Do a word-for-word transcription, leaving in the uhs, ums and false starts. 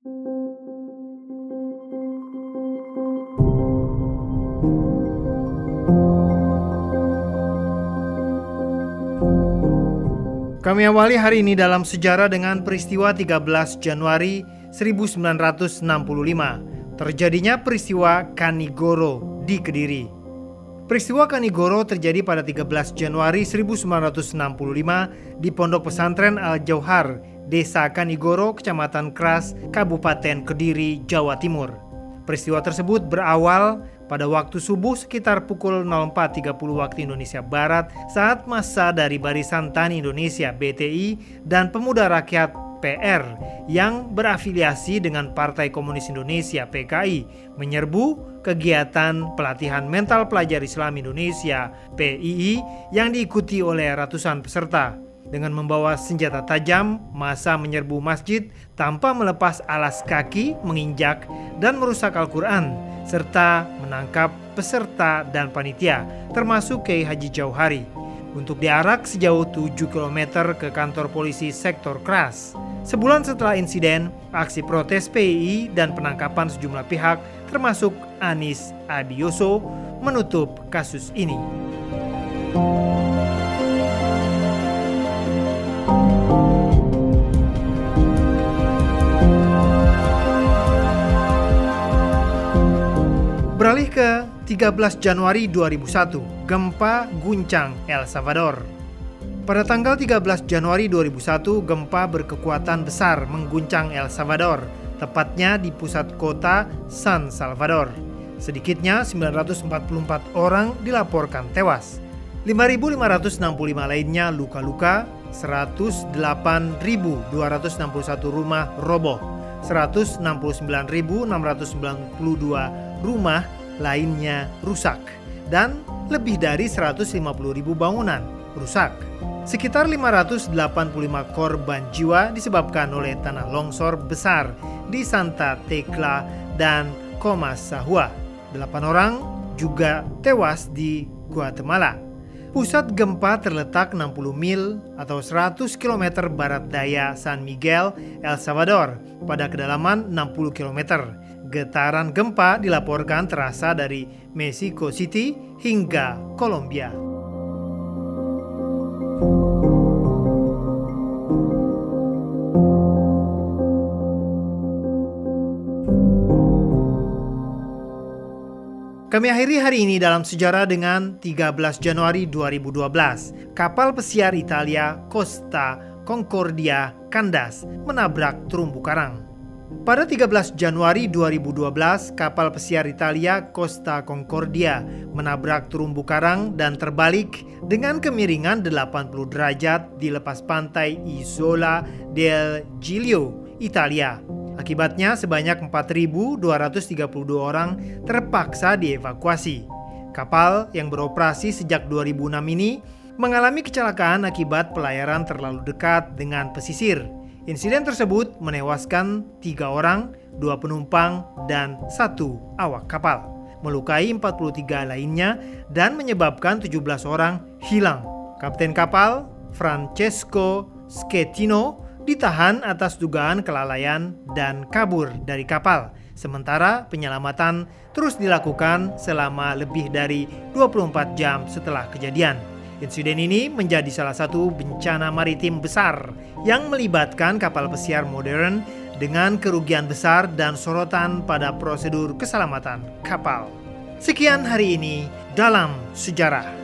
Kami awali hari ini dalam sejarah dengan peristiwa tiga belas Januari seribu sembilan ratus enam puluh lima, terjadinya peristiwa Kanigoro di Kediri. Peristiwa Kanigoro terjadi pada tiga belas Januari seribu sembilan ratus enam puluh lima di Pondok Pesantren Al-Jauhar, Desa Kanigoro, Kecamatan Kras, Kabupaten Kediri, Jawa Timur. Peristiwa tersebut berawal pada waktu subuh sekitar pukul nol empat tiga puluh waktu Indonesia Barat saat massa dari Barisan Tani Indonesia B T I dan Pemuda Rakyat P R yang berafiliasi dengan Partai Komunis Indonesia P K I menyerbu kegiatan pelatihan mental pelajar Islam Indonesia P I I yang diikuti oleh ratusan peserta. Dengan membawa senjata tajam, massa menyerbu masjid tanpa melepas alas kaki, menginjak dan merusak Al-Quran, serta menangkap peserta dan panitia, termasuk Kiai Haji Jauhari, untuk diarak sejauh tujuh kilometer ke kantor polisi sektor Kras. Sebulan setelah insiden, aksi protes P I I dan penangkapan sejumlah pihak, termasuk Anis Adioso, menutup kasus ini. Beralih ke tiga belas Januari dua ribu satu, gempa guncang El Salvador. Pada tanggal tiga belas Januari dua ribu satu, gempa berkekuatan besar mengguncang El Salvador, tepatnya di pusat kota San Salvador. Sedikitnya sembilan ratus empat puluh empat orang dilaporkan tewas. lima ribu lima ratus enam puluh lima lainnya luka-luka, seratus delapan ribu dua ratus enam puluh satu rumah roboh, seratus enam puluh sembilan ribu enam ratus sembilan puluh dua rumah lainnya rusak, dan lebih dari seratus lima puluh ribu bangunan rusak. Sekitar lima ratus delapan puluh lima korban jiwa disebabkan oleh tanah longsor besar di Santa Tecla dan Comasahua. Delapan orang juga tewas di Guatemala. Pusat gempa terletak enam puluh mil atau seratus kilometer barat daya San Miguel, El Salvador, pada kedalaman enam puluh kilometer. Getaran gempa dilaporkan terasa dari Mexico City hingga Kolombia. Kami akhiri hari ini dalam sejarah dengan tiga belas Januari dua ribu dua belas. Kapal pesiar Italia Costa Concordia kandas menabrak terumbu karang. Pada tiga belas Januari dua ribu dua belas, kapal pesiar Italia Costa Concordia menabrak terumbu karang dan terbalik dengan kemiringan delapan puluh derajat di lepas pantai Isola del Giglio, Italia. Akibatnya sebanyak empat ribu dua ratus tiga puluh dua orang terpaksa dievakuasi. Kapal yang beroperasi sejak dua ribu enam ini mengalami kecelakaan akibat pelayaran terlalu dekat dengan pesisir. Insiden tersebut menewaskan tiga orang, dua penumpang, dan satu awak kapal, melukai empat puluh tiga lainnya, dan menyebabkan tujuh belas orang hilang. Kapten kapal, Francesco Schettino, ditahan atas dugaan kelalaian dan kabur dari kapal. Sementara penyelamatan terus dilakukan selama lebih dari dua puluh empat jam setelah kejadian. Insiden ini menjadi salah satu bencana maritim besar yang melibatkan kapal pesiar modern dengan kerugian besar dan sorotan pada prosedur keselamatan kapal. Sekian hari ini dalam sejarah.